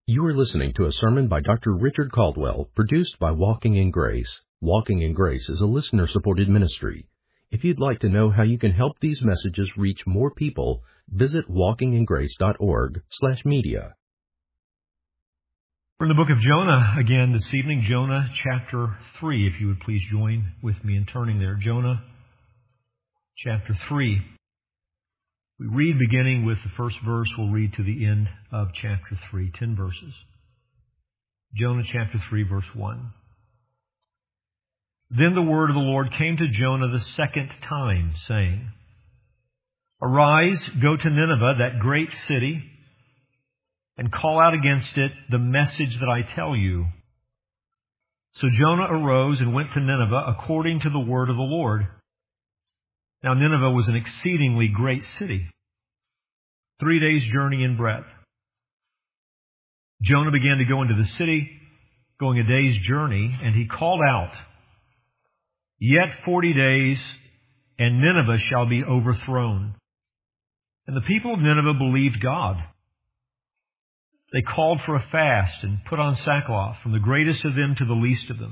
You are listening to a sermon by Dr. Richard Caldwell, produced by Walking in Grace. Walking in Grace is a listener-supported ministry. If you'd like to know how you can help these messages reach more people, visit walkingingrace.org/media. We're in the book of Jonah again this evening, Jonah chapter 3, if you would please join with me in turning there. Jonah chapter 3. We read beginning with the first verse. We'll read to the end of chapter 3, 10 verses. Jonah chapter 3, verse 1. Then the word of the Lord came to Jonah the second time, saying, Arise, go to Nineveh, that great city, and call out against it the message that I tell you. So Jonah arose and went to Nineveh according to the word of the Lord. Now Nineveh was an exceedingly great city, 3 days' journey in breadth. Jonah began to go into the city, going a day's journey, and he called out, Yet 40 days, and Nineveh shall be overthrown. And the people of Nineveh believed God. They called for a fast and put on sackcloth, from the greatest of them to the least of them.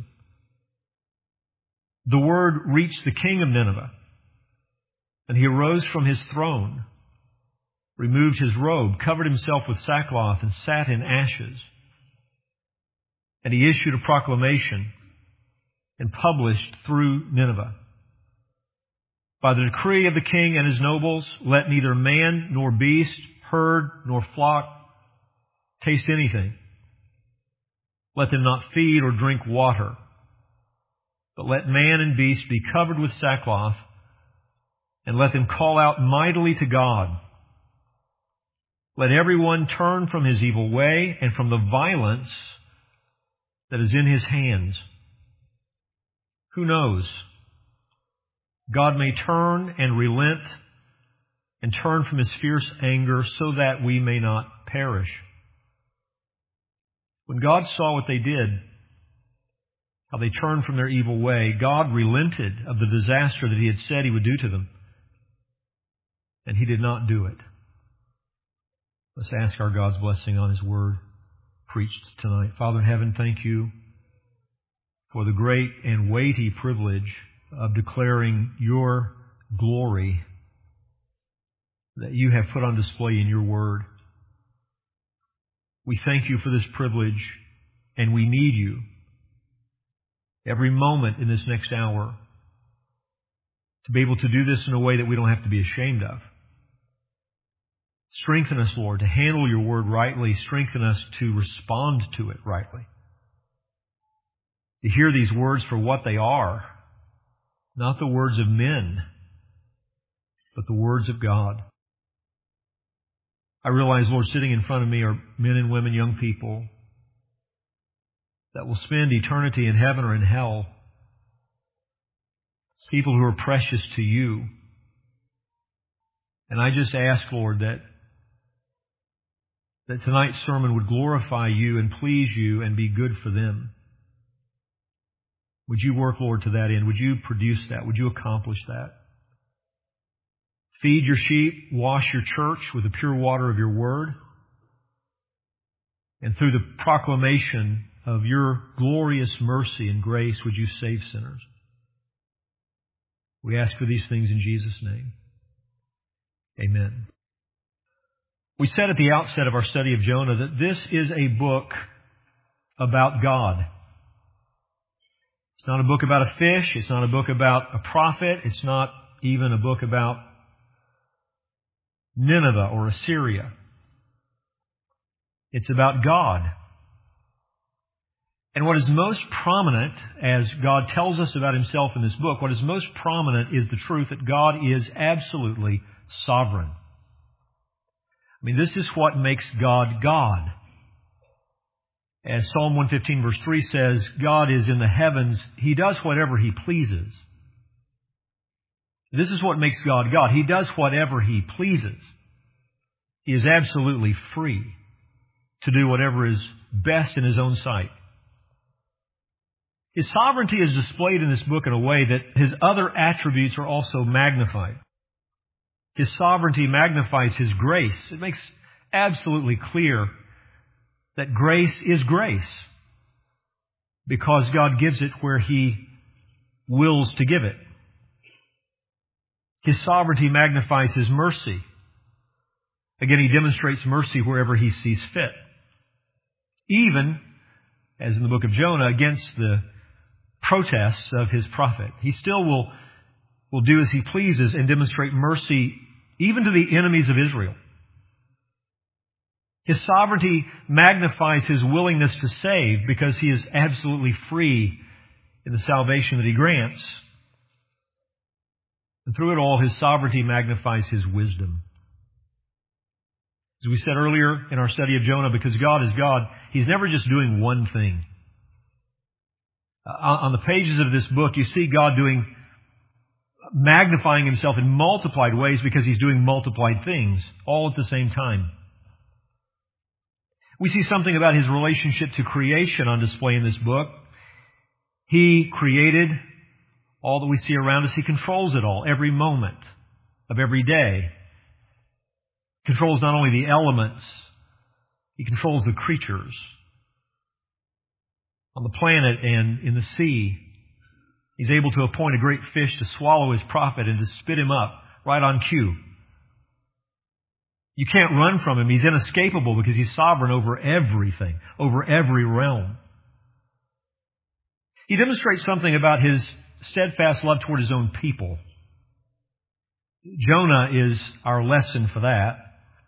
The word reached the king of Nineveh, and he arose from his throne, removed his robe, covered himself with sackcloth, and sat in ashes. And he issued a proclamation and published through Nineveh. By the decree of the king and his nobles, let neither man nor beast, herd nor flock taste anything. Let them not feed or drink water, but let man and beast be covered with sackcloth, and let them call out mightily to God. Let everyone turn from his evil way and from the violence that is in his hands. Who knows? God may turn and relent and turn from his fierce anger so that we may not perish. When God saw what they did, how they turned from their evil way, God relented of the disaster that he had said he would do to them. And he did not do it. Let's ask our God's blessing on his word preached tonight. Father in heaven, thank you for the great and weighty privilege of declaring your glory that you have put on display in your word. We thank you for this privilege, and we need you every moment in this next hour to be able to do this in a way that we don't have to be ashamed of. Strengthen us, Lord, to handle your word rightly. Strengthen us to respond to it rightly. To hear these words for what they are, not the words of men, but the words of God. I realize, Lord, sitting in front of me are men and women, young people, that will spend eternity in heaven or in hell. People who are precious to you. And I just ask, Lord, that tonight's sermon would glorify you and please you and be good for them. Would you work, Lord, to that end? Would you produce that? Would you accomplish that? Feed your sheep, wash your church with the pure water of your word. And through the proclamation of your glorious mercy and grace, would you save sinners? We ask for these things in Jesus' name. Amen. We said at the outset of our study of Jonah that this is a book about God. It's not a book about a fish. It's not a book about a prophet. It's not even a book about Nineveh or Assyria. It's about God. And what is most prominent, as God tells us about himself in this book, what is most prominent is the truth that God is absolutely sovereign. I mean, this is what makes God God. As Psalm 115 verse 3 says, God is in the heavens. He does whatever he pleases. This is what makes God God. He does whatever he pleases. He is absolutely free to do whatever is best in his own sight. His sovereignty is displayed in this book in a way that his other attributes are also magnified. His sovereignty magnifies his grace. It makes absolutely clear that grace is grace because God gives it where He wills to give it. His sovereignty magnifies His mercy. Again, He demonstrates mercy wherever He sees fit. Even, as in the book of Jonah, against the protests of His prophet. He still will do as He pleases and demonstrate mercy even to the enemies of Israel. His sovereignty magnifies His willingness to save because He is absolutely free in the salvation that He grants. And through it all, His sovereignty magnifies His wisdom. As we said earlier in our study of Jonah, because God is God, He's never just doing one thing. On the pages of this book, you see God magnifying Himself in multiplied ways because He's doing multiplied things, all at the same time. We see something about His relationship to creation on display in this book. He created all that we see around us. He controls it all, every moment of every day. He controls not only the elements, He controls the creatures on the planet and in the sea. He's able to appoint a great fish to swallow His prophet and to spit him up right on cue. You can't run from Him. He's inescapable because He's sovereign over everything, over every realm. He demonstrates something about His steadfast love toward His own people. Jonah is our lesson for that.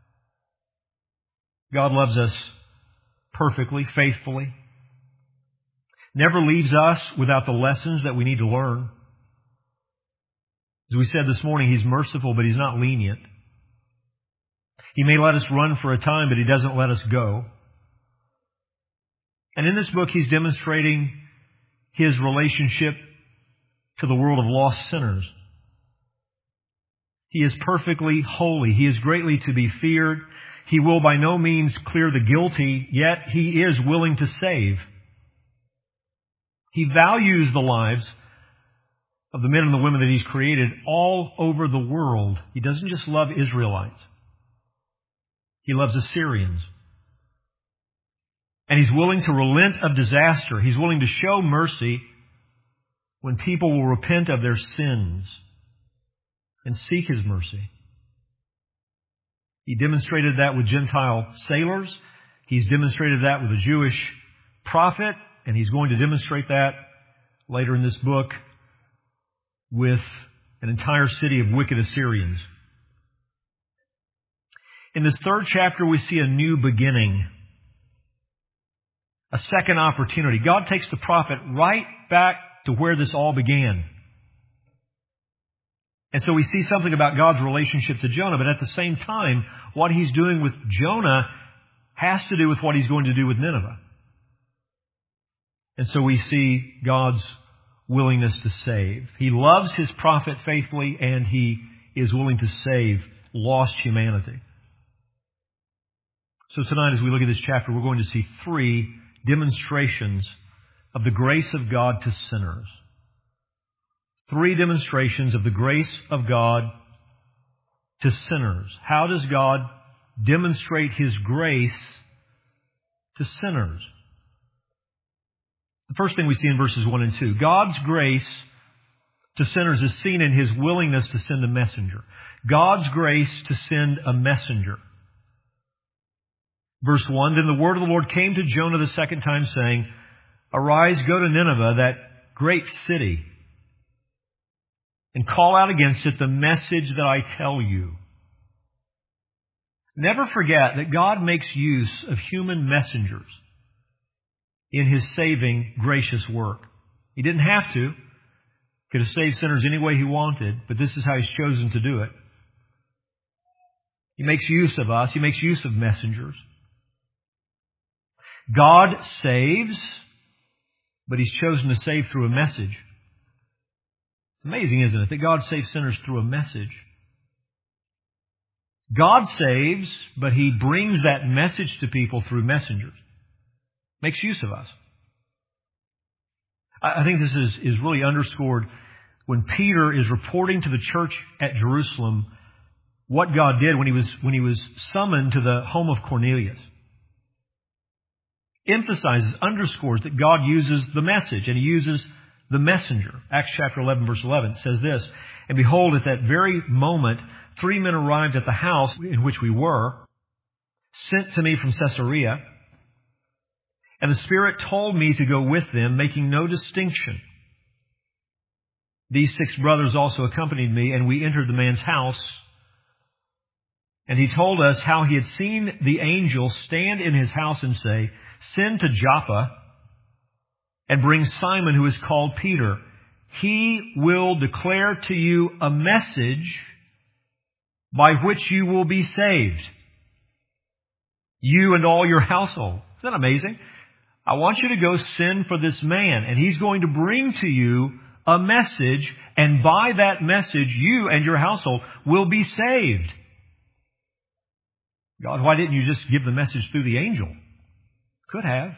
God loves us perfectly, faithfully. Never leaves us without the lessons that we need to learn. As we said this morning, He's merciful, but He's not lenient. He may let us run for a time, but He doesn't let us go. And in this book, He's demonstrating His relationship to the world of lost sinners. He is perfectly holy. He is greatly to be feared. He will by no means clear the guilty, yet He is willing to save. He values the lives of the men and the women that He's created all over the world. He doesn't just love Israelites. He loves Assyrians. And He's willing to relent of disaster. He's willing to show mercy when people will repent of their sins and seek His mercy. He demonstrated that with Gentile sailors. He's demonstrated that with a Jewish prophet. And He's going to demonstrate that later in this book with an entire city of wicked Assyrians. In this third chapter, we see a new beginning, a second opportunity. God takes the prophet right back to where this all began. And so we see something about God's relationship to Jonah, but at the same time, what He's doing with Jonah has to do with what He's going to do with Nineveh. And so we see God's willingness to save. He loves His prophet faithfully, and He is willing to save lost humanity. So tonight, as we look at this chapter, we're going to see three demonstrations of the grace of God to sinners. Three demonstrations of the grace of God to sinners. How does God demonstrate His grace to sinners? The first thing we see in verses 1 and 2, God's grace to sinners is seen in His willingness to send a messenger. God's grace to send a messenger. Verse 1, Then the word of the Lord came to Jonah the second time, saying, Arise, go to Nineveh, that great city, and call out against it the message that I tell you. Never forget that God makes use of human messengers in His saving, gracious work. He didn't have to. Could have saved sinners any way He wanted, but this is how He's chosen to do it. He makes use of us. He makes use of messengers. God saves, but He's chosen to save through a message. It's amazing, isn't it, that God saves sinners through a message. God saves, but He brings that message to people through messengers. Makes use of us. I think this is really underscored when Peter is reporting to the church at Jerusalem what God did when he was summoned to the home of Cornelius. emphasizes, underscores that God uses the message and He uses the messenger. Acts chapter 11, verse 11 says this, "And behold, at that very moment, 3 men arrived at the house in which we were, sent to me from Caesarea, and the Spirit told me to go with them, making no distinction. These 6 brothers also accompanied me, and we entered the man's house. And he told us how he had seen the angel stand in his house and say, 'Send to Joppa and bring Simon, who is called Peter. He will declare to you a message by which you will be saved, you and all your household.'" Isn't that amazing? I want you to go send for this man, and he's going to bring to you a message, and by that message, you and your household will be saved. God, why didn't you just give the message through the angel? Could have.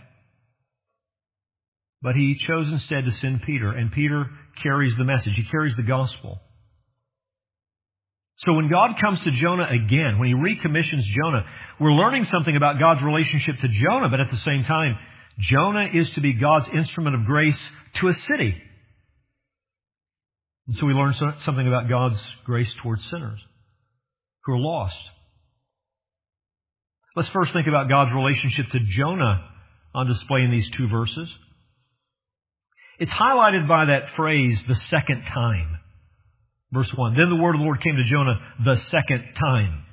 But He chose instead to send Peter, and Peter carries the message. He carries the gospel. So when God comes to Jonah again, when He recommissions Jonah, we're learning something about God's relationship to Jonah, but at the same time, Jonah is to be God's instrument of grace to a city. And so we learn something about God's grace towards sinners who are lost. Let's first think about God's relationship to Jonah on display in these 2 verses. It's highlighted by that phrase, the second time. Verse 1, "Then the word of the Lord came to Jonah the second time."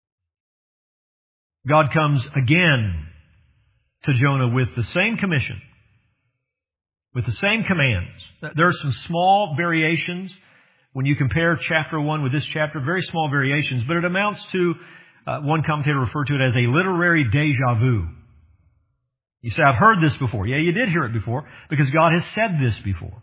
God comes again to Jonah with the same commission, with the same commands. There are some small variations when you compare chapter 1 with this chapter, very small variations, but it amounts to, one commentator referred to it as a literary déjà vu. You say, "I've heard this before." Yeah, you did hear it before, because God has said this before.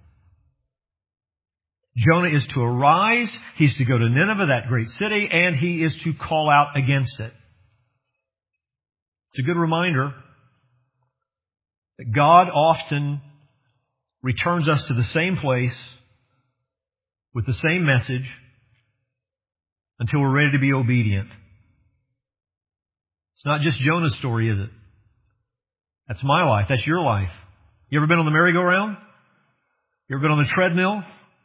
Jonah is to arise, he's to go to Nineveh, that great city, and he is to call out against it. It's a good reminder that God often returns us to the same place with the same message until we're ready to be obedient. It's not just Jonah's story, is it? That's my life. That's your life. You ever been on the merry-go-round? You ever been on the treadmill?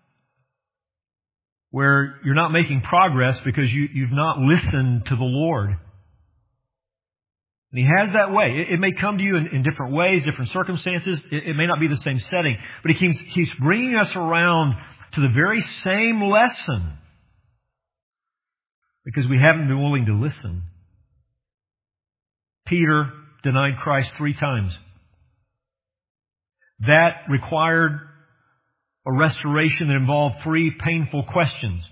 Where you're not making progress because you've not listened to the Lord. And He has that way. It may come to you in different ways, different circumstances. It may not be the same setting. But He keeps bringing us around to the very same lesson because we haven't been willing to listen. Peter denied Christ 3 times. That required a restoration that involved 3 painful questions.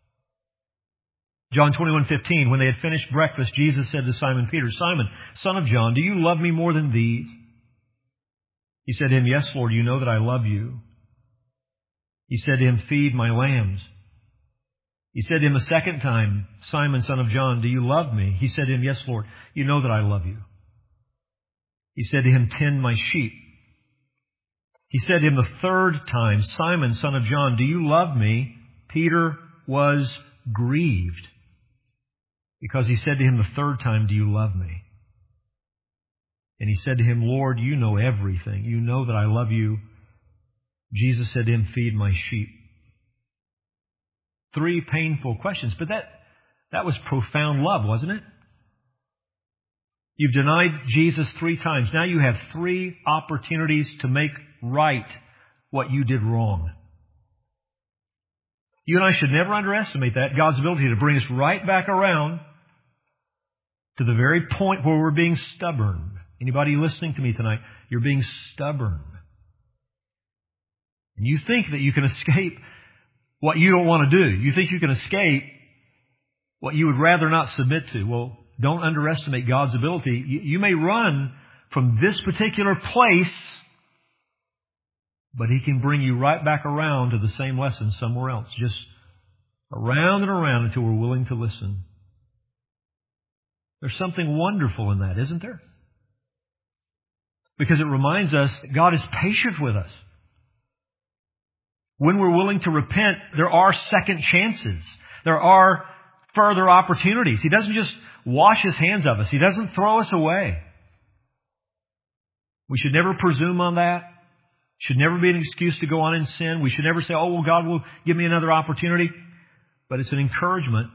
John 21:15, when they had finished breakfast, Jesus said to Simon Peter, "Simon, son of John, do you love me more than these?" He said to him, "Yes, Lord, you know that I love you." He said to him, "Feed my lambs." He said to him a second time, "Simon, son of John, do you love me?" He said to him, "Yes, Lord, you know that I love you." He said to him, "Tend my sheep." He said to him the third time, "Simon, son of John, do you love me?" Peter was grieved because he said to him the third time, "Do you love me?" And he said to him, "Lord, you know everything. You know that I love you." Jesus said to him, "Feed my sheep." 3 painful questions, but that was profound love, wasn't it? You've denied Jesus 3 times. Now you have 3 opportunities to make right what you did wrong. You and I should never underestimate that, God's ability to bring us right back around to the very point where we're being stubborn. Anybody listening to me tonight, you're being stubborn. And you think that you can escape what you don't want to do. You think you can escape what you would rather not submit to. Well, don't underestimate God's ability. You may run from this particular place, but He can bring you right back around to the same lesson somewhere else. Just around and around until we're willing to listen. There's something wonderful in that, isn't there? Because it reminds us that God is patient with us. When we're willing to repent, there are second chances. There are further opportunities. He doesn't just wash His hands of us. He doesn't throw us away. We should never presume on that. Should never be an excuse to go on in sin. We should never say, oh, well, God will give me another opportunity. But it's an encouragement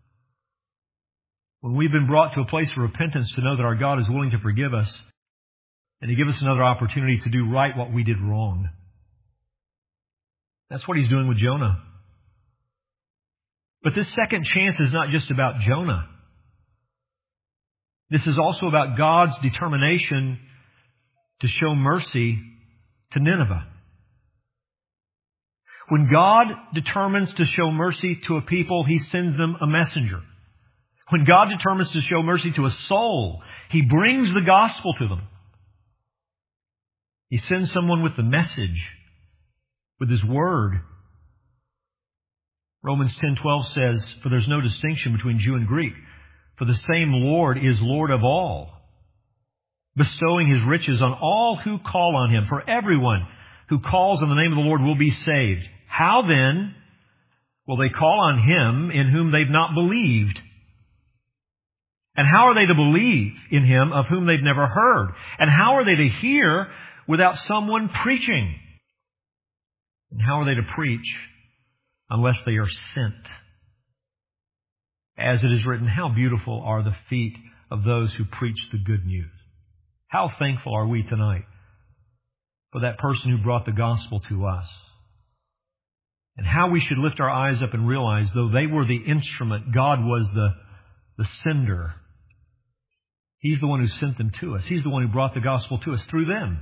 when we've been brought to a place of repentance to know that our God is willing to forgive us and to give us another opportunity to do right what we did wrong. That's what He's doing with Jonah. But this second chance is not just about Jonah. This is also about God's determination to show mercy to Nineveh. When God determines to show mercy to a people, He sends them a messenger. When God determines to show mercy to a soul, He brings the gospel to them. He sends someone with the message, with His word. Romans 10:12 says, "For there's no distinction between Jew and Greek, for the same Lord is Lord of all, bestowing His riches on all who call on Him. For everyone who calls on the name of the Lord will be saved. How then will they call on Him in whom they've not believed? And how are they to believe in Him of whom they've never heard? And how are they to hear without someone preaching? And how are they to preach unless they are sent? As it is written, how beautiful are the feet of those who preach the good news." How thankful are we tonight for that person who brought the gospel to us. And how we should lift our eyes up and realize, though they were the instrument, God was the sender. He's the one who sent them to us. He's the one who brought the gospel to us through them.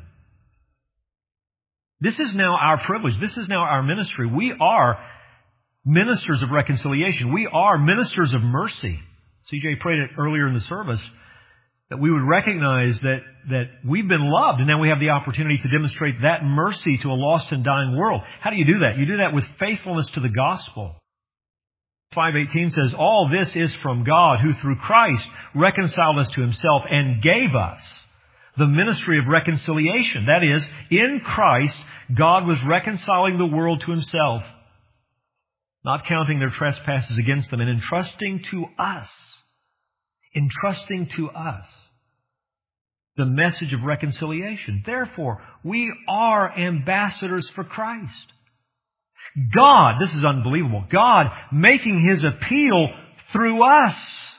This is now our privilege. This is now our ministry. We are ministers of reconciliation. We are ministers of mercy. CJ prayed it earlier in the service, that we would recognize that we've been loved, and now we have the opportunity to demonstrate that mercy to a lost and dying world. How do you do that? You do that with faithfulness to the gospel. 5:18 says, "All this is from God, who through Christ reconciled us to Himself and gave us the ministry of reconciliation." That is, in Christ, God was reconciling the world to Himself, not counting their trespasses against them, and entrusting to us the message of reconciliation. Therefore, we are ambassadors for Christ. God, this is unbelievable, God making His appeal through us.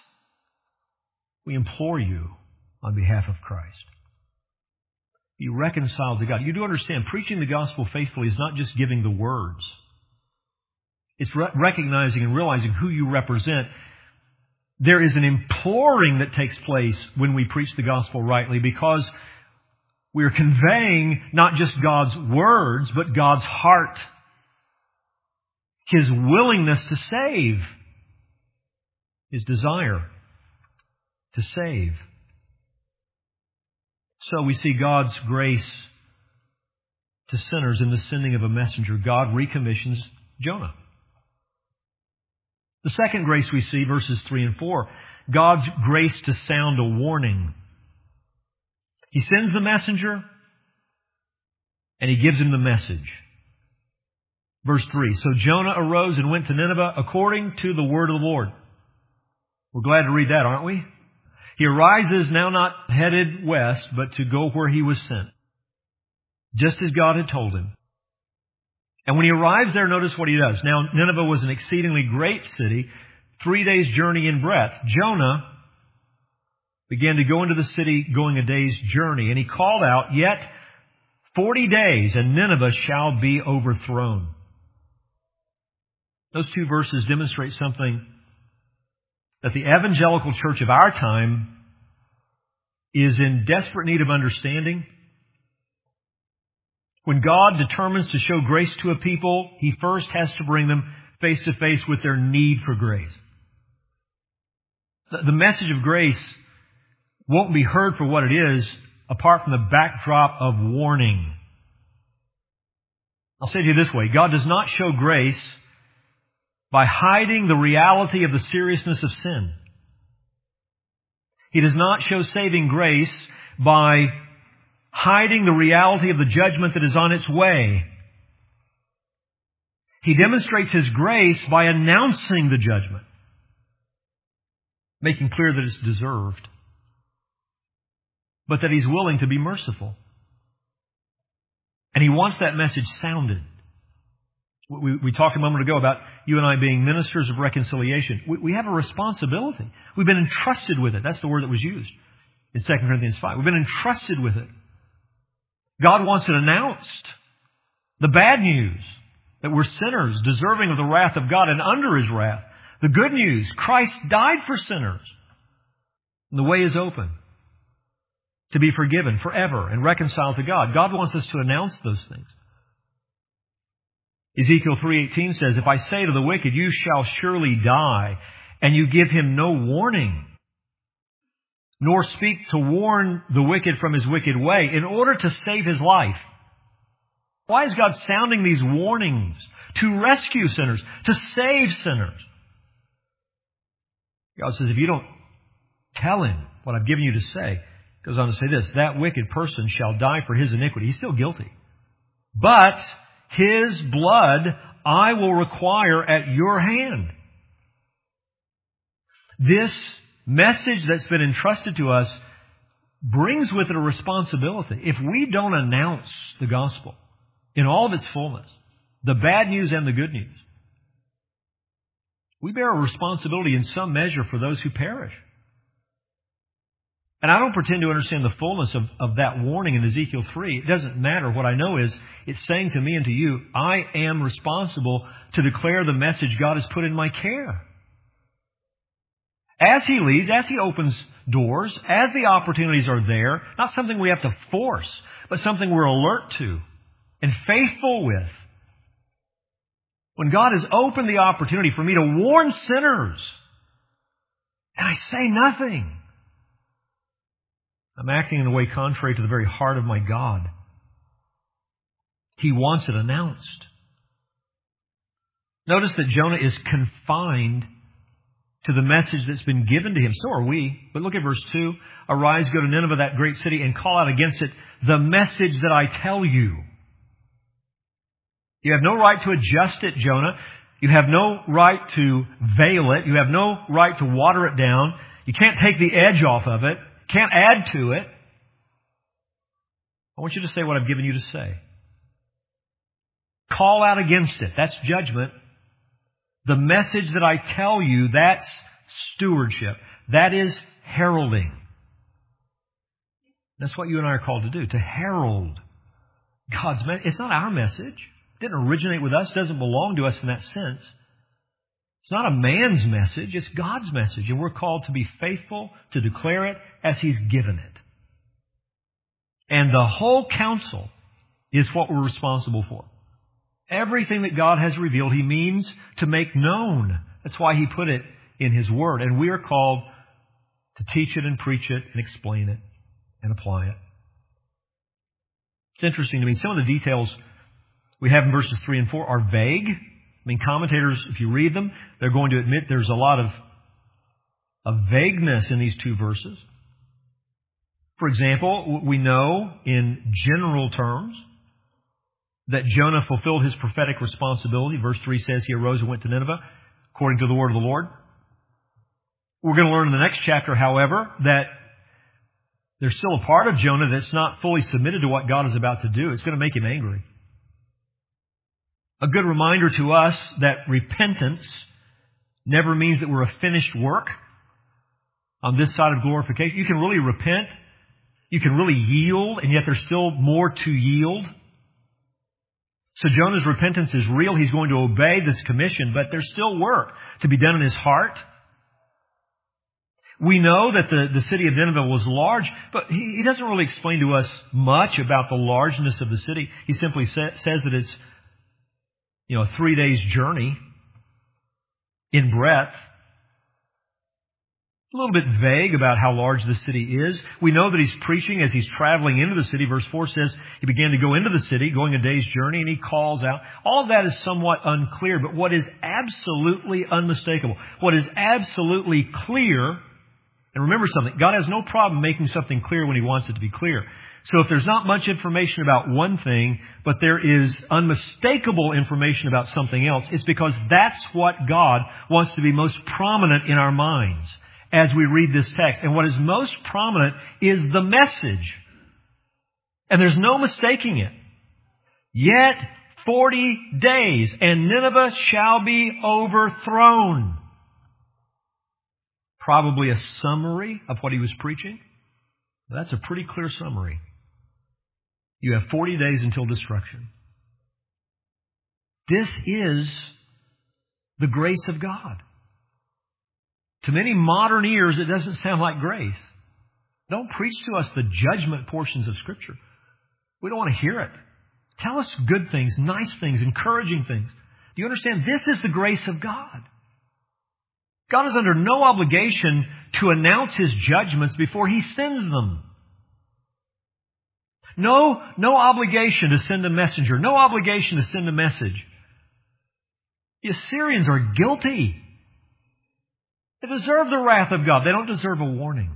We implore you on behalf of Christ, be reconciled to God. You do understand, preaching the gospel faithfully is not just giving the words. It's recognizing and realizing who you represent. There is an imploring that takes place when we preach the gospel rightly, because we are conveying not just God's words, but God's heart. His willingness to save. His desire to save. So we see God's grace to sinners in the sending of a messenger. God recommissions Jonah. The second grace we see, verses 3 and 4, God's grace to sound a warning. He sends the messenger, and He gives him the message. Verse 3, "So Jonah arose and went to Nineveh according to the word of the Lord." We're glad to read that, aren't we? He arises now not headed west, but to go where he was sent, just as God had told him. And when he arrives there, notice what he does. Now, Nineveh was an exceedingly great city, 3 days' journey in breadth. Jonah began to go into the city, going a day's journey. And he called out, "Yet 40 days, and Nineveh shall be overthrown." Those two verses demonstrate something that the evangelical church of our time is in desperate need of understanding. When God determines to show grace to a people, He first has to bring them face to face with their need for grace. The message of grace won't be heard for what it is apart from the backdrop of warning. I'll say to you this way, God does not show grace by hiding the reality of the seriousness of sin. He does not show saving grace by hiding the reality of the judgment that is on its way. He demonstrates His grace by announcing the judgment, making clear that it's deserved, but that He's willing to be merciful. And He wants that message sounded. We talked a moment ago about you and I being ministers of reconciliation. We have a responsibility. We've been entrusted with it. That's the word that was used in 2 Corinthians 5. We've been entrusted with it. God wants it announced. The bad news, that we're sinners, deserving of the wrath of God and under His wrath. The good news, Christ died for sinners. And the way is open to be forgiven forever and reconciled to God. God wants us to announce those things. Ezekiel 3:18 says, if I say to the wicked, you shall surely die, and you give him no warning, nor speak to warn the wicked from his wicked way, in order to save his life. Why is God sounding these warnings? To rescue sinners, to save sinners. God says, if you don't tell him what I've given you to say, he goes on to say this, that wicked person shall die for his iniquity. He's still guilty. But his blood I will require at your hand. This message that's been entrusted to us brings with it a responsibility. If we don't announce the gospel in all of its fullness, the bad news and the good news, we bear a responsibility in some measure for those who perish. And I don't pretend to understand the fullness of that warning in Ezekiel 3. It doesn't matter. What I know is it's saying to me and to you, I am responsible to declare the message God has put in my care. As He leads, as He opens doors, as the opportunities are there, not something we have to force, but something we're alert to and faithful with. When God has opened the opportunity for me to warn sinners, and I say nothing, I'm acting in a way contrary to the very heart of my God. He wants it announced. Notice that Jonah is confined to the message that's been given to him. So are we. But look at verse 2. Arise, go to Nineveh, that great city, and call out against it the message that I tell you. You have no right to adjust it, Jonah. You have no right to veil it. You have no right to water it down. You can't take the edge off of it. Can't add to it. I want you to say what I've given you to say. Call out against it. That's judgment. The message that I tell you, that's stewardship. That is heralding. That's what you and I are called to do, to herald God's message. It's not our message. It didn't originate with us. It doesn't belong to us in that sense. It's not a man's message. It's God's message. And we're called to be faithful, to declare it as He's given it. And the whole counsel is what we're responsible for. Everything that God has revealed, He means to make known. That's why He put it in His Word. And we are called to teach it and preach it and explain it and apply it. It's interesting to me. Some of the details we have in verses 3 and 4 are vague. I mean, commentators, if you read them, they're going to admit there's a lot of vagueness in these two verses. For example, we know in general terms that Jonah fulfilled his prophetic responsibility. Verse 3 says he arose and went to Nineveh according to the word of the Lord. We're going to learn in the next chapter, however, that there's still a part of Jonah that's not fully submitted to what God is about to do. It's going to make him angry. A good reminder to us that repentance never means that we're a finished work on this side of glorification. You can really repent. You can really yield, and yet there's still more to yield. So Jonah's repentance is real. He's going to obey this commission, but there's still work to be done in his heart. We know that the city of Nineveh was large, but he doesn't really explain to us much about the largeness of the city. He simply says that it's a 3 days journey in breadth. A little bit vague about how large the city is. We know that he's preaching as he's traveling into the city. Verse 4 says he began to go into the city, going a day's journey, and he calls out. All of that is somewhat unclear, but what is absolutely unmistakable, what is absolutely clear, and remember something, God has no problem making something clear when He wants it to be clear. So if there's not much information about one thing, but there is unmistakable information about something else, it's because that's what God wants to be most prominent in our minds as we read this text. And what is most prominent is the message. And there's no mistaking it. Yet 40 days, and Nineveh shall be overthrown. Probably a summary of what he was preaching. That's a pretty clear summary. You have 40 days until destruction. This is the grace of God. To many modern ears, it doesn't sound like grace. Don't preach to us the judgment portions of Scripture. We don't want to hear it. Tell us good things, nice things, encouraging things. Do you understand? This is the grace of God. God is under no obligation to announce His judgments before He sends them. No obligation to send a messenger. No obligation to send a message. The Assyrians are guilty. They deserve the wrath of God. They don't deserve a warning.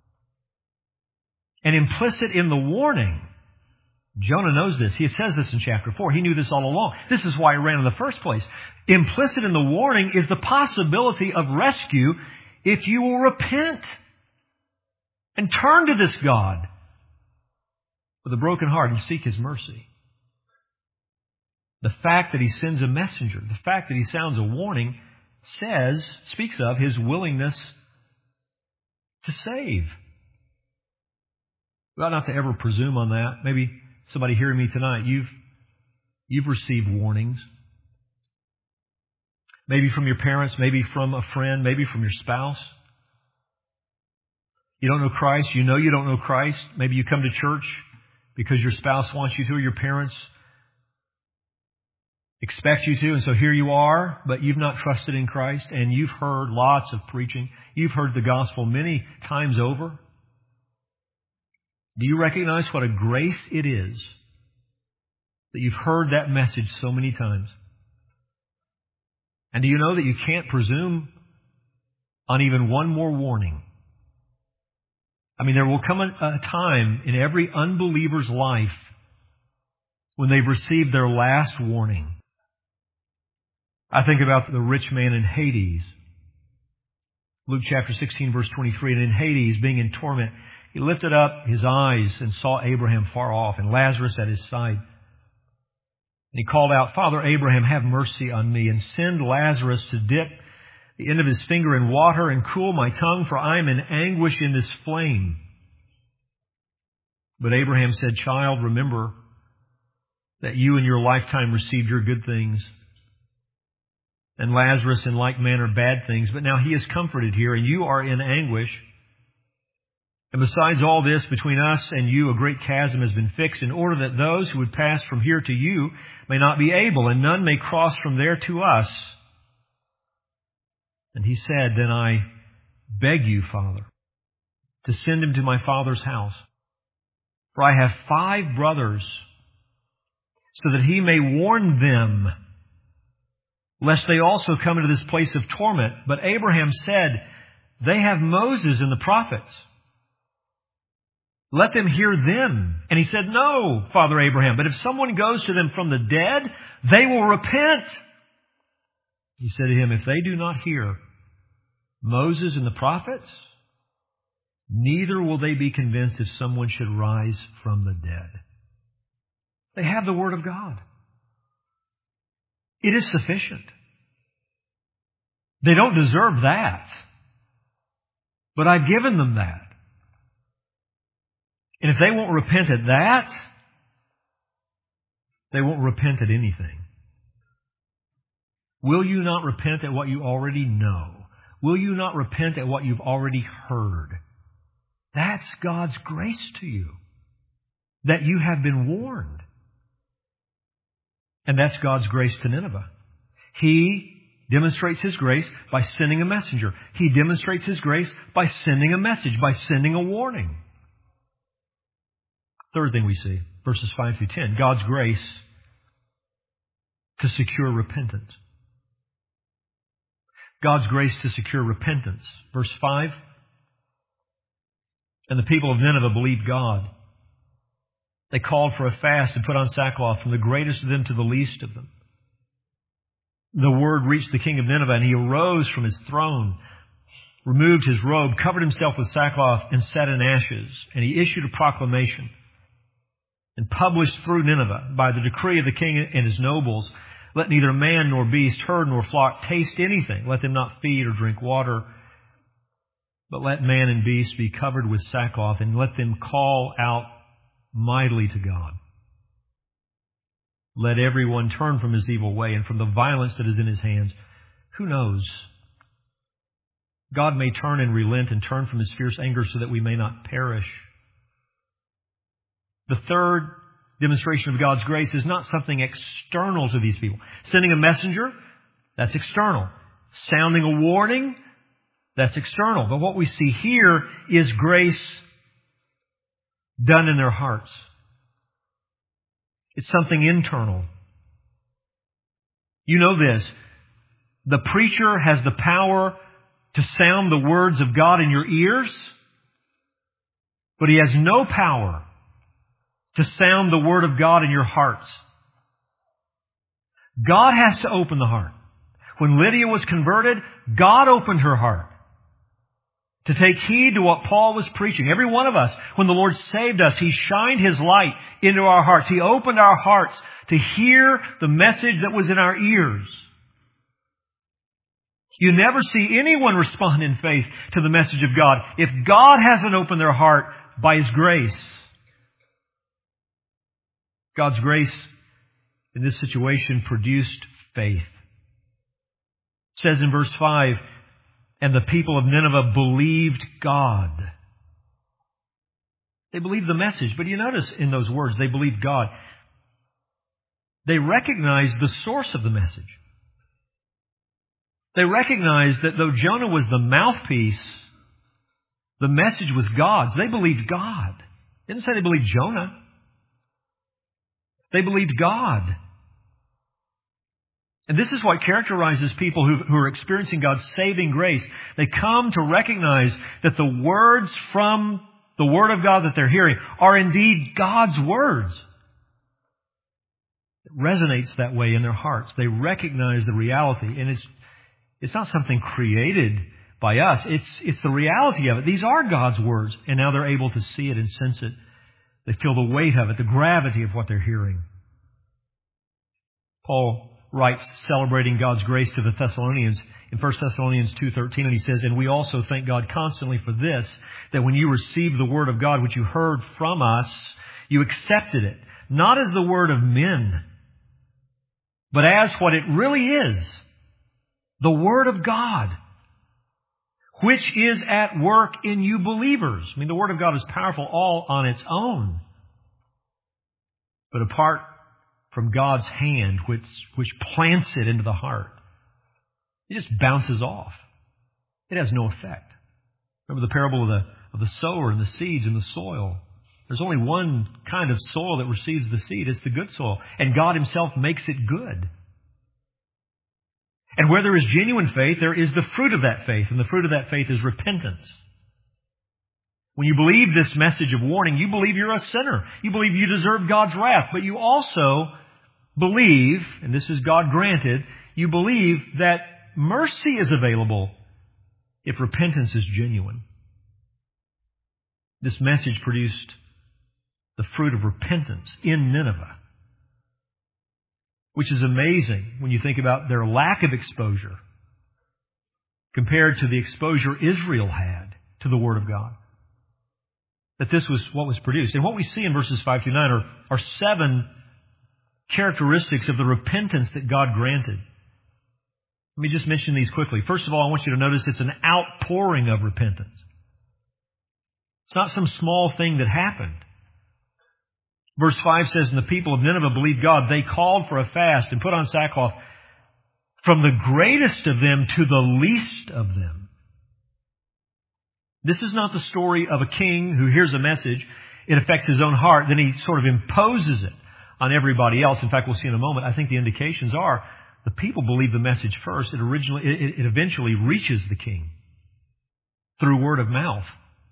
And implicit in the warning, Jonah knows this. He says this in chapter 4. He knew this all along. This is why he ran in the first place. Implicit in the warning is the possibility of rescue if you will repent and turn to this God with a broken heart and seek His mercy. The fact that He sends a messenger, the fact that He sounds a warning, speaks of His willingness to save. We ought not to ever presume on that. Maybe somebody hearing me tonight, you've received warnings. Maybe from your parents, maybe from a friend, maybe from your spouse. You don't know Christ. You know you don't know Christ. Maybe you come to church because your spouse wants you to, or your parents expect you to, and so here you are, but you've not trusted in Christ, and you've heard lots of preaching. You've heard the gospel many times over. Do you recognize what a grace it is that you've heard that message so many times? And do you know that you can't presume on even one more warning? I mean, there will come a time in every unbeliever's life when they've received their last warning. I think about the rich man in Hades. Luke chapter 16, verse 23. And in Hades, being in torment, he lifted up his eyes and saw Abraham far off and Lazarus at his side. And he called out, Father Abraham, have mercy on me, and send Lazarus to dip the end of his finger in water and cool my tongue, for I am in anguish in this flame. But Abraham said, Child, remember that you in your lifetime received your good things, and Lazarus in like manner bad things. But now he is comforted here, and you are in anguish. And besides all this, between us and you a great chasm has been fixed, in order that those who would pass from here to you may not be able, and none may cross from there to us. And he said, Then I beg you, Father, to send him to my father's house. For I have 5 brothers, so that he may warn them, lest they also come into this place of torment. But Abraham said, They have Moses and the prophets. Let them hear them. And he said, No, Father Abraham, but if someone goes to them from the dead, they will repent. He said to him, If they do not hear Moses and the prophets, neither will they be convinced if someone should rise from the dead. They have the Word of God. It is sufficient. They don't deserve that, but I've given them that. And if they won't repent at that, they won't repent at anything. Will you not repent at what you already know? Will you not repent at what you've already heard? That's God's grace to you, that you have been warned. And that's God's grace to Nineveh. He demonstrates His grace by sending a messenger. He demonstrates His grace by sending a message, by sending a warning. Third thing we see, verses 5 through 10, God's grace to secure repentance. God's grace to secure repentance. Verse 5, And the people of Nineveh believed God. They called for a fast and put on sackcloth, from the greatest of them to the least of them. The word reached the king of Nineveh, and he arose from his throne, removed his robe, covered himself with sackcloth, and sat in ashes. And he issued a proclamation. and published through Nineveh by the decree of the king and his nobles, let neither man nor beast, herd nor flock taste anything. Let them not feed or drink water, but let man and beast be covered with sackcloth, and let them call out mightily to God. Let everyone turn from his evil way and from the violence that is in his hands. Who knows? God may turn and relent and turn from his fierce anger so that we may not perish. The third demonstration of God's grace is not something external to these people. Sending a messenger, that's external. Sounding a warning, that's external. But what we see here is grace done in their hearts. It's something internal. You know this. The preacher has the power to sound the words of God in your ears, but he has no power to sound the Word of God in your hearts. God has to open the heart. When Lydia was converted, God opened her heart to take heed to what Paul was preaching. Every one of us, when the Lord saved us, He shined His light into our hearts. He opened our hearts to hear the message that was in our ears. You never see anyone respond in faith to the message of God if God hasn't opened their heart by His grace. God's grace in this situation produced faith. It says in verse 5, and the people of Nineveh believed God. They believed the message, but you notice in those words, they believed God. They recognized the source of the message. They recognized that though Jonah was the mouthpiece, the message was God's. They believed God. It didn't say they believed Jonah. They believed God. And this is what characterizes people who are experiencing God's saving grace. They come to recognize that the words from the Word of God that they're hearing are indeed God's words. It resonates that way in their hearts. They recognize the reality. And it's not something created by us. It's the reality of it. These are God's words. And now they're able to see it and sense it. They feel the weight of it, the gravity of what they're hearing. Paul writes, celebrating God's grace to the Thessalonians in 1 Thessalonians 2:13, and he says, and we also thank God constantly for this, that when you received the word of God which you heard from us, you accepted it, not as the word of men, but as what it really is, the word of God, which is at work in you believers. I mean, the word of God is powerful all on its own. But apart from God's hand, which plants it into the heart, it just bounces off. It has no effect. Remember the parable of the sower and the seeds in the soil. There's only one kind of soil that receives the seed. It's the good soil. And God Himself makes it good. And where there is genuine faith, there is the fruit of that faith. And the fruit of that faith is repentance. When you believe this message of warning, you believe you're a sinner. You believe you deserve God's wrath. But you also believe, and this is God granted, you believe that mercy is available if repentance is genuine. This message produced the fruit of repentance in Nineveh, which is amazing when you think about their lack of exposure compared to the exposure Israel had to the Word of God. That this was what was produced. And what we see in verses 5 through 9 are 7 characteristics of the repentance that God granted. Let me just mention these quickly. First of all, I want you to notice it's an outpouring of repentance. It's not some small thing that happened. Verse 5 says, and the people of Nineveh believed God. They called for a fast and put on sackcloth, from the greatest of them to the least of them. This is not the story of a king who hears a message, it affects his own heart, then he sort of imposes it on everybody else. In fact, we'll see in a moment, I think the indications are the people believe the message first. It eventually reaches the king through word of mouth.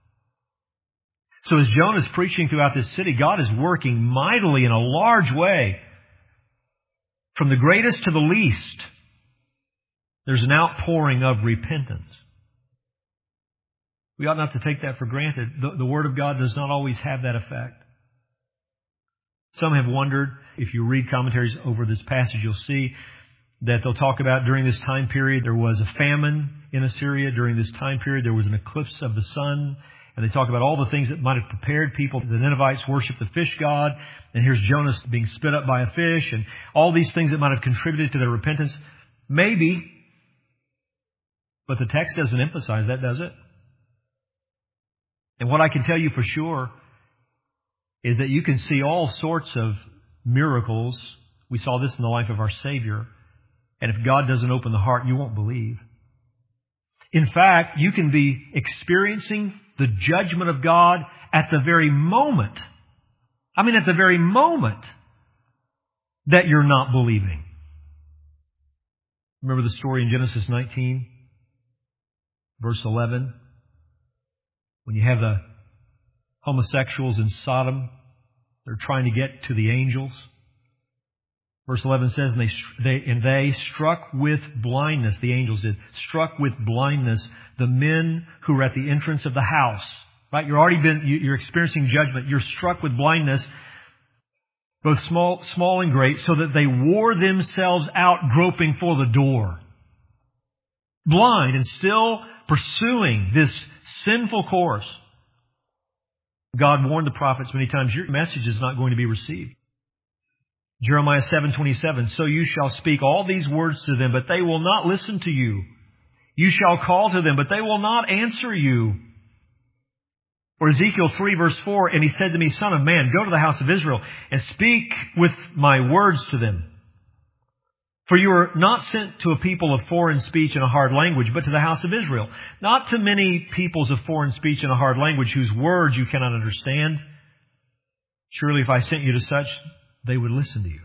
So as Jonah's preaching throughout this city, God is working mightily in a large way. From the greatest to the least, there's an outpouring of repentance. We ought not to take that for granted. The Word of God does not always have that effect. Some have wondered, if you read commentaries over this passage, you'll see that they'll talk about during this time period there was a famine in Assyria. During this time period there was an eclipse of the sun. And they talk about all the things that might have prepared people. The Ninevites worshiped the fish god. And here's Jonah being spit up by a fish. And all these things that might have contributed to their repentance. Maybe. But the text doesn't emphasize that, does it? And what I can tell you for sure is that you can see all sorts of miracles. We saw this in the life of our Savior. And if God doesn't open the heart, you won't believe. In fact, you can be experiencing the judgment of God at the very moment. At the very moment that you're not believing. Remember the story in Genesis 19, verse 11? When you have the homosexuals in Sodom, they're trying to get to the angels. Verse 11 says, and they struck with blindness, the angels did, struck with blindness the men who were at the entrance of the house. Right? You're experiencing judgment. You're struck with blindness, both small and great, so that they wore themselves out groping for the door. Blind and still pursuing this sinful course. God warned the prophets many times, your message is not going to be received. Jeremiah 7:27, so you shall speak all these words to them, but they will not listen to you. You shall call to them, but they will not answer you. Or Ezekiel 3 verse 4, and he said to me, Son of man, go to the house of Israel and speak with my words to them. For you are not sent to a people of foreign speech and a hard language, but to the house of Israel. Not to many peoples of foreign speech and a hard language whose words you cannot understand. Surely if I sent you to such, they would listen to you.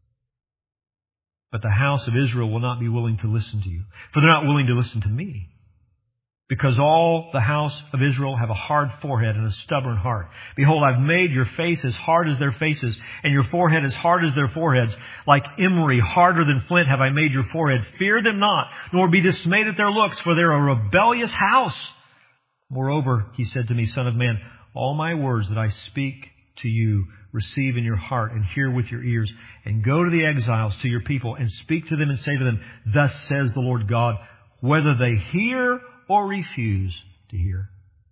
But the house of Israel will not be willing to listen to you, for they're not willing to listen to me. Because all the house of Israel have a hard forehead and a stubborn heart. Behold, I've made your face as hard as their faces, and your forehead as hard as their foreheads. Like emery, harder than flint, have I made your forehead. Fear them not, nor be dismayed at their looks, for they're a rebellious house. Moreover, he said to me, Son of man, all my words that I speak to you receive in your heart and hear with your ears, and go to the exiles, to your people, and speak to them and say to them, Thus says the Lord God, whether they hear or refuse to hear.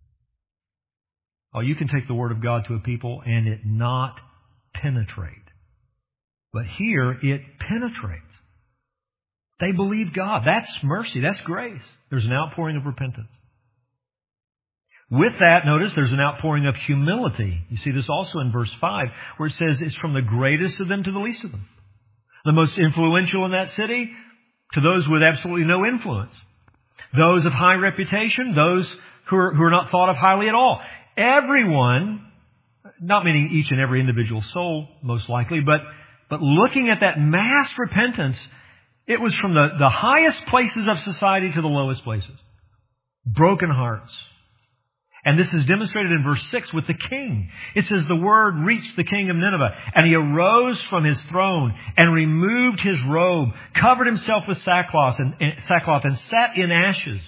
Oh, you can take the Word of God to a people and it not penetrate. But here it penetrates. They believe God. That's mercy. That's grace. There's an outpouring of repentance. With that, notice there's an outpouring of humility. You see this also in verse 5, where it says it's from the greatest of them to the least of them. The most influential in that city to those with absolutely no influence. Those of high reputation, those who are not thought of highly at all. Everyone, not meaning each and every individual soul, most likely, but looking at that mass repentance, it was from the highest places of society to the lowest places. Broken hearts. And this is demonstrated in verse 6 with the king. It says the word reached the king of Nineveh, and he arose from his throne and removed his robe, covered himself with sackcloth and sat in ashes.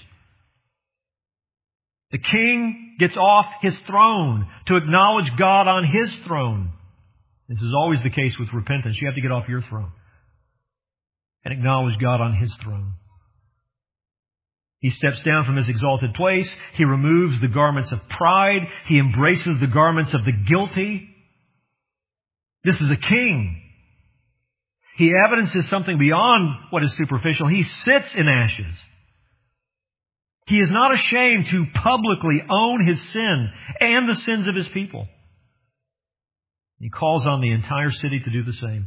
The king gets off his throne to acknowledge God on his throne. This is always the case with repentance. You have to get off your throne and acknowledge God on his throne. He steps down from his exalted place. He removes the garments of pride. He embraces the garments of the guilty. This is a king. He evidences something beyond what is superficial. He sits in ashes. He is not ashamed to publicly own his sin and the sins of his people. He calls on the entire city to do the same.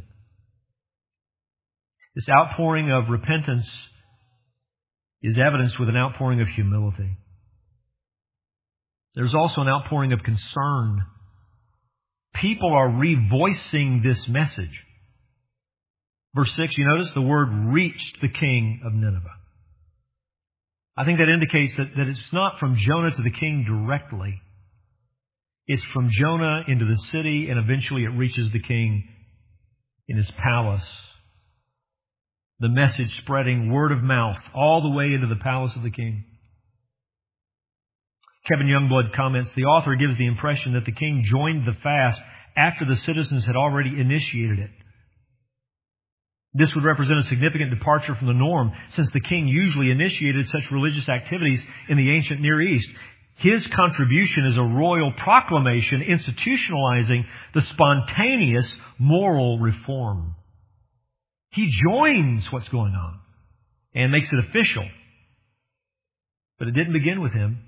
This outpouring of repentance is evidenced with an outpouring of humility. There's also an outpouring of concern. People are revoicing this message. Verse 6, you notice the word reached the king of Nineveh. I think that indicates that it's not from Jonah to the king directly. It's from Jonah into the city, and eventually it reaches the king in his palace. The message spreading word of mouth all the way into the palace of the king. Kevin Youngblood comments, the author gives the impression that the king joined the fast after the citizens had already initiated it. This would represent a significant departure from the norm, since the king usually initiated such religious activities in the ancient Near East. His contribution is a royal proclamation institutionalizing the spontaneous moral reform. He joins what's going on and makes it official. But it didn't begin with him.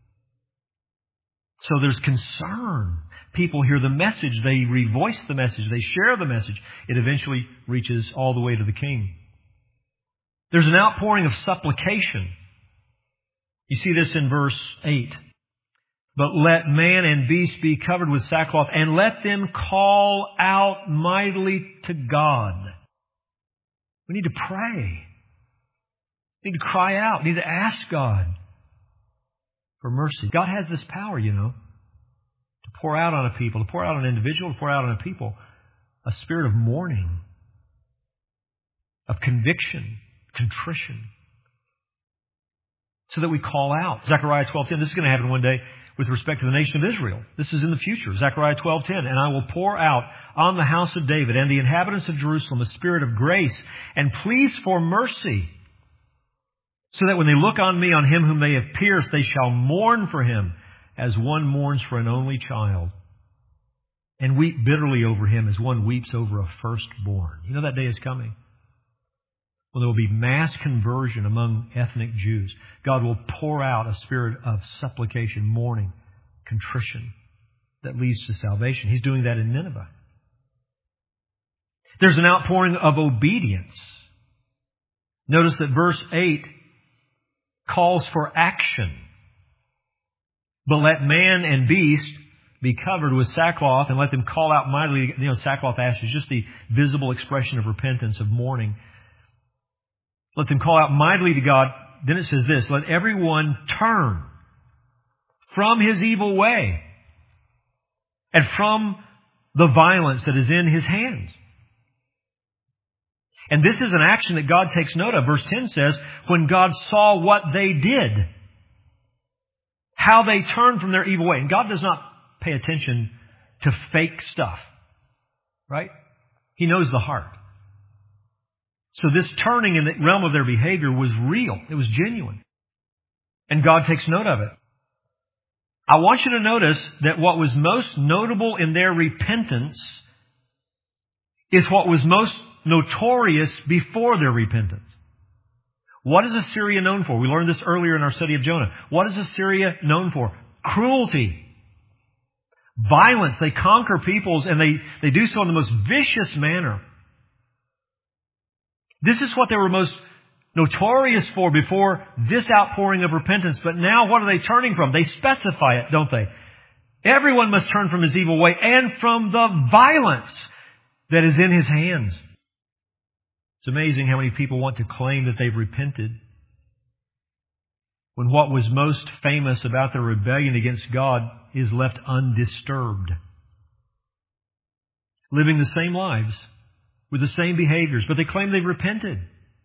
So there's concern. People hear the message, they revoice the message, they share the message. It eventually reaches all the way to the king. There's an outpouring of supplication. You see this in verse 8. But let man and beast be covered with sackcloth, and let them call out mightily to God. We need to pray. We need to cry out. We need to ask God for mercy. God has this power, to pour out on a people, to pour out on an individual, to pour out on a people, a spirit of mourning, of conviction, contrition, so that we call out. Zechariah 12:10, this is going to happen one day with respect to the nation of Israel. This is in the future. Zechariah 12:10, and I will pour out on the house of David and the inhabitants of Jerusalem a spirit of grace and pleas for mercy, so that when they look on me, on him whom they have pierced, they shall mourn for him as one mourns for an only child, and weep bitterly over him as one weeps over a firstborn. You know that day is coming when there will be mass conversion among ethnic Jews. God will pour out a spirit of supplication, mourning, contrition that leads to salvation. He's doing that in Nineveh. There's an outpouring of obedience. Notice that verse 8 calls for action. But let man and beast be covered with sackcloth, and let them call out mightily. Sackcloth ashes, just the visible expression of repentance, of mourning. Let them call out mightily to God. Then it says this, let everyone turn from his evil way and from the violence that is in his hands. And this is an action that God takes note of. Verse 10 says, when God saw what they did, how they turned from their evil way. And God does not pay attention to fake stuff, right? He knows the heart. So this turning in the realm of their behavior was real. It was genuine. And God takes note of it. I want you to notice that what was most notable in their repentance is what was most notorious before their repentance. What is Assyria known for? We learned this earlier in our study of Jonah. What is Assyria known for? Cruelty. Violence. They conquer peoples, and they do so in the most vicious manner. This is what they were most notorious for before this outpouring of repentance. But now what are they turning from? They specify it, don't they? Everyone must turn from his evil way and from the violence that is in his hands. It's amazing how many people want to claim that they've repented when what was most famous about their rebellion against God is left undisturbed. Living the same lives with the same behaviors, but they claim they've repented.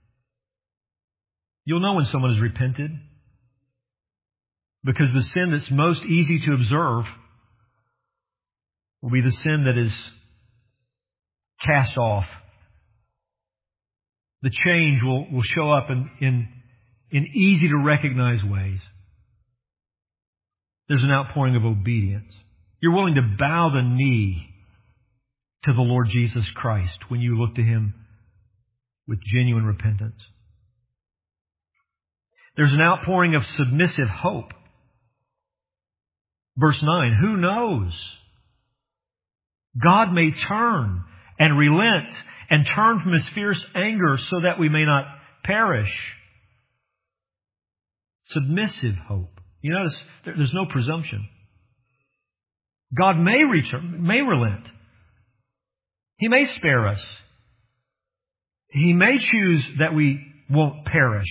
You'll know when someone has repented, because the sin that's most easy to observe will be the sin that is cast off. The change will show up in easy to recognize ways. There's an outpouring of obedience. You're willing to bow the knee to the Lord Jesus Christ when you look to Him with genuine repentance. There's an outpouring of submissive hope. Verse 9, who knows? God may turn and relent and turn from His fierce anger so that we may not perish. Submissive hope. You notice there's no presumption. God may return, may relent. He may spare us. He may choose that we won't perish.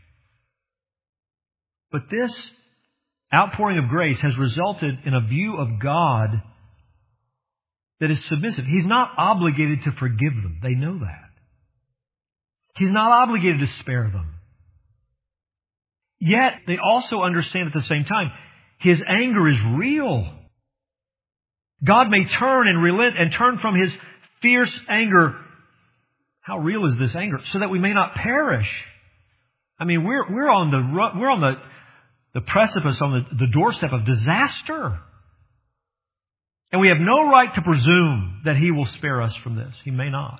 But this outpouring of grace has resulted in a view of God that is submissive. He's not obligated to forgive them. They know that. He's not obligated to spare them. Yet, they also understand at the same time, His anger is real. God may turn and relent and turn from His fierce anger. How real is this anger? So that we may not perish. I mean, we're on the precipice, on the doorstep of disaster. And we have no right to presume that He will spare us from this. He may not.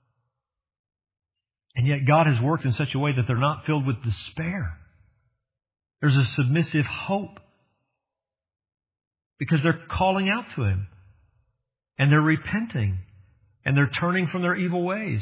And yet God has worked in such a way that they're not filled with despair. There's a submissive hope. Because they're calling out to Him. And they're repenting. And they're turning from their evil ways.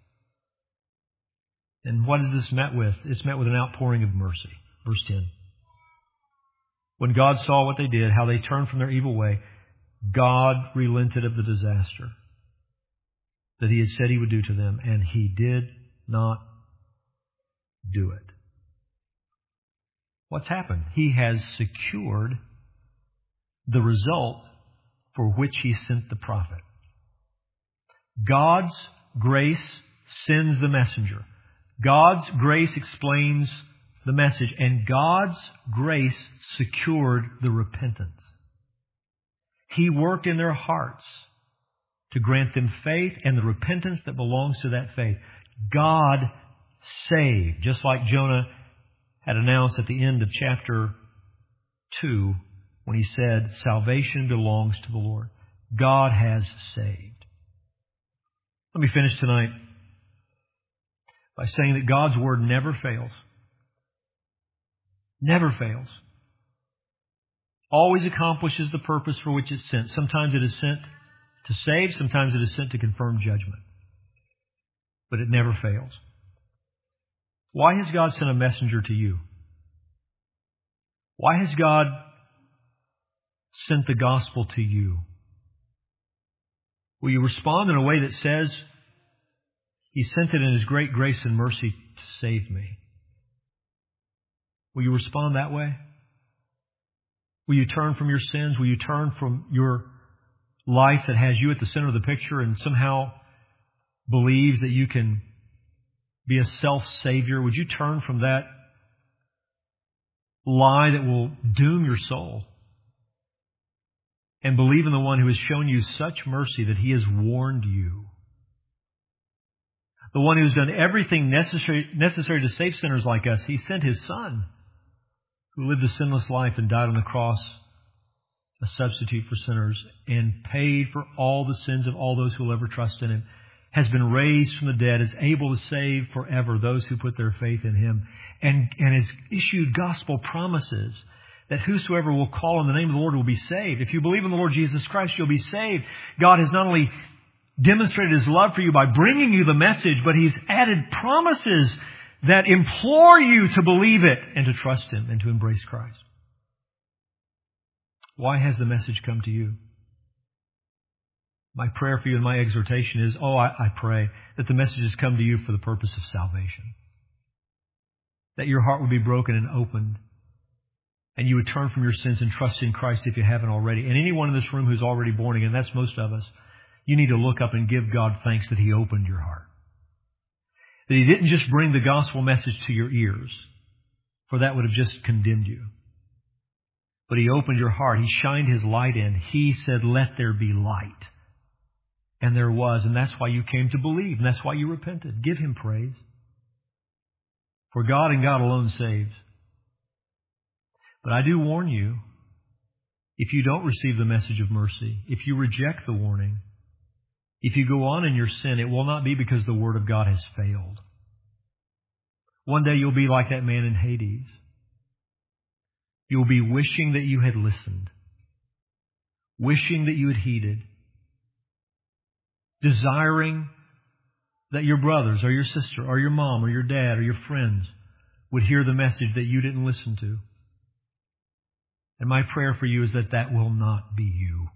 And what is this met with? It's met with an outpouring of mercy. Verse 10. When God saw what they did, how they turned from their evil way, God relented of the disaster that He had said He would do to them, and He did not do it. What's happened? He has secured the result for which He sent the prophet. God's grace sends the messenger. God's grace explains the message, and God's grace secured the repentance. He worked in their hearts to grant them faith and the repentance that belongs to that faith. God saved, just like Jonah had announced at the end of chapter 2 when he said, salvation belongs to the Lord. God has saved. Let me finish tonight by saying that God's Word never fails. Never fails. Always accomplishes the purpose for which it's sent. Sometimes it is sent to save, sometimes it is sent to confirm judgment. But it never fails. Why has God sent a messenger to you? Why has God sent the gospel to you? Will you respond in a way that says, He sent it in His great grace and mercy to save me? Will you respond that way? Will you turn from your sins? Will you turn from your life that has you at the center of the picture and somehow believes that you can be a self-savior? Would you turn from that lie that will doom your soul and believe in the one who has shown you such mercy that He has warned you? The one who has done everything necessary to save sinners like us. He sent His Son, who lived a sinless life and died on the cross, a substitute for sinners, and paid for all the sins of all those who will ever trust in Him, has been raised from the dead, is able to save forever those who put their faith in Him, and has issued gospel promises that whosoever will call on the name of the Lord will be saved. If you believe in the Lord Jesus Christ, you'll be saved. God has not only demonstrated His love for you by bringing you the message, but He's added promises that implore you to believe it and to trust Him and to embrace Christ. Why has the message come to you? My prayer for you and my exhortation is, I pray that the message has come to you for the purpose of salvation. That your heart would be broken and opened, and you would turn from your sins and trust in Christ if you haven't already. And anyone in this room who's already born again, that's most of us, you need to look up and give God thanks that He opened your heart. That He didn't just bring the gospel message to your ears, for that would have just condemned you. But He opened your heart. He shined His light in. He said, let there be light. And there was, and that's why you came to believe, and that's why you repented. Give Him praise. For God and God alone saves. But I do warn you, if you don't receive the message of mercy, if you reject the warning, if you go on in your sin, it will not be because the Word of God has failed. One day you'll be like that man in Hades. You'll be wishing that you had listened, wishing that you had heeded, desiring that your brothers or your sister or your mom or your dad or your friends would hear the message that you didn't listen to. And my prayer for you is that that will not be you.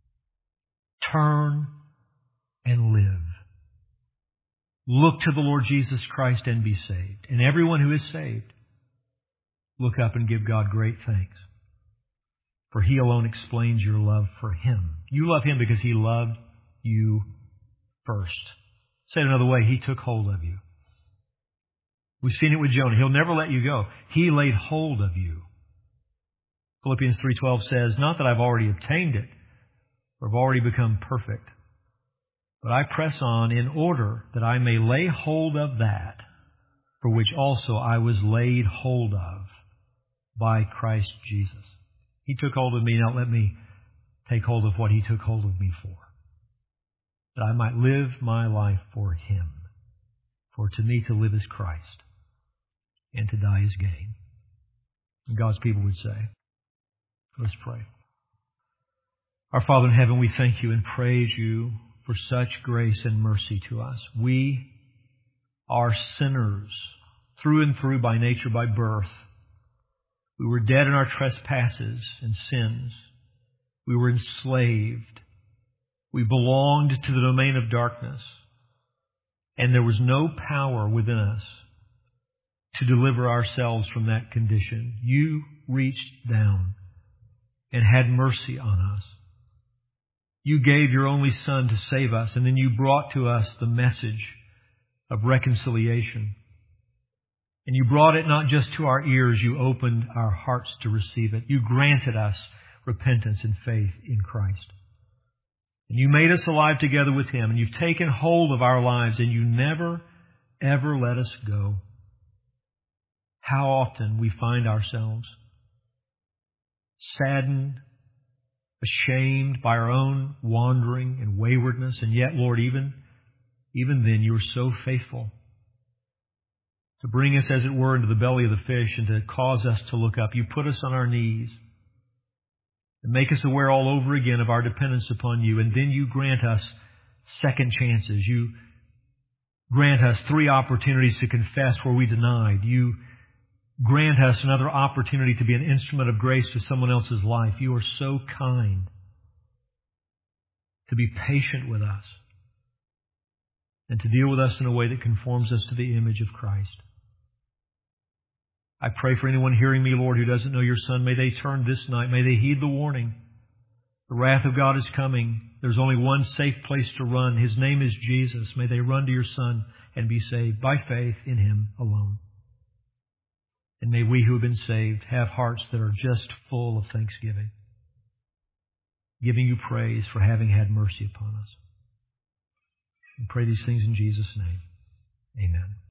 Turn and live. Look to the Lord Jesus Christ and be saved. And everyone who is saved, look up and give God great thanks. For He alone explains your love for Him. You love Him because He loved you first. Say it another way, He took hold of you. We've seen it with Jonah. He'll never let you go. He laid hold of you. Philippians 3:12 says, not that I've already obtained it or have already become perfect. But I press on in order that I may lay hold of that for which also I was laid hold of by Christ Jesus. He took hold of me, now let me take hold of what He took hold of me for. That I might live my life for Him. For to me to live is Christ, and to die is gain. And God's people would say, let's pray. Our Father in heaven, we thank You and praise You for such grace and mercy to us. We are sinners through and through by nature, by birth. We were dead in our trespasses and sins. We were enslaved. We belonged to the domain of darkness. And there was no power within us to deliver ourselves from that condition. You reached down and had mercy on us. You gave Your only Son to save us, and then You brought to us the message of reconciliation. And You brought it not just to our ears, You opened our hearts to receive it. You granted us repentance and faith in Christ. And You made us alive together with Him, and You've taken hold of our lives, and You never, ever let us go. How often we find ourselves saddened, ashamed by our own wandering and waywardness, and yet, Lord, even then You are so faithful to bring us, as it were, into the belly of the fish and to cause us to look up. You put us on our knees and make us aware all over again of our dependence upon You, and then You grant us second chances. You grant us 3 opportunities to confess where we denied. You grant us another opportunity to be an instrument of grace to someone else's life. You are so kind to be patient with us and to deal with us in a way that conforms us to the image of Christ. I pray for anyone hearing me, Lord, who doesn't know Your Son. May they turn this night. May they heed the warning. The wrath of God is coming. There's only one safe place to run. His name is Jesus. May they run to Your Son and be saved by faith in Him alone. And may we who have been saved have hearts that are just full of thanksgiving, giving You praise for having had mercy upon us. We pray these things in Jesus' name. Amen.